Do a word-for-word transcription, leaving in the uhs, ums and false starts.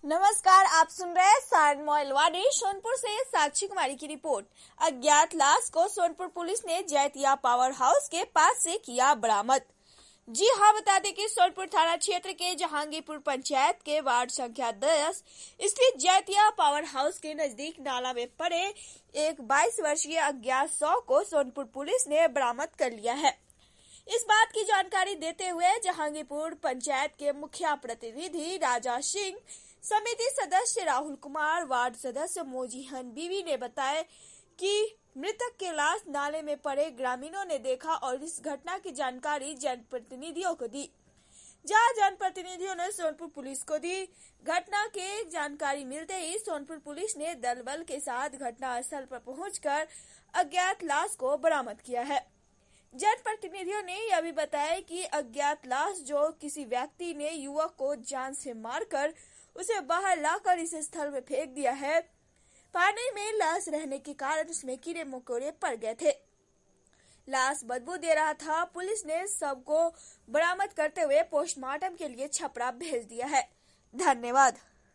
नमस्कार, आप सुन रहे हैं सारण मोइलवाड़ी सोनपुर से साक्षी कुमारी की रिपोर्ट। अज्ञात लाश को सोनपुर पुलिस ने जैतिया पावर हाउस के पास से किया बरामद। जी हां, बता दें कि सोनपुर थाना क्षेत्र के जहांगीरपुर पंचायत के वार्ड संख्या दस स्थित जैतिया पावर हाउस के नजदीक नाला में पड़े एक बाईस वर्षीय अज्ञात शव को सोनपुर पुलिस ने बरामद कर लिया है। इस बात की जानकारी देते हुए जहांगीरपुर पंचायत के मुखिया प्रतिनिधि राजा सिंह, समिति सदस्य राहुल कुमार, वार्ड सदस्य मोजीहन बीवी ने बताया कि मृतक के लाश नाले में पड़े ग्रामीणों ने देखा और इस घटना की जानकारी जनप्रतिनिधियों को दी। जहां जनप्रतिनिधियों ने सोनपुर पुलिस को दी। घटना के जानकारी मिलते ही सोनपुर पुलिस ने दल बल के साथ घटना स्थल पर पहुंचकर अज्ञात लाश को बरामद किया है। जनप्रतिनिधियों ने यह भी बताया कि अज्ञात लाश जो किसी व्यक्ति ने युवक को जान से मारकर उसे बाहर लाकर इस स्थल में फेंक दिया है। पानी में लाश रहने के कारण उसमें कीड़े मकोड़े पड़ गए थे। लाश बदबू दे रहा था। पुलिस ने शव को बरामद करते हुए पोस्टमार्टम के लिए छपरा भेज दिया है। धन्यवाद।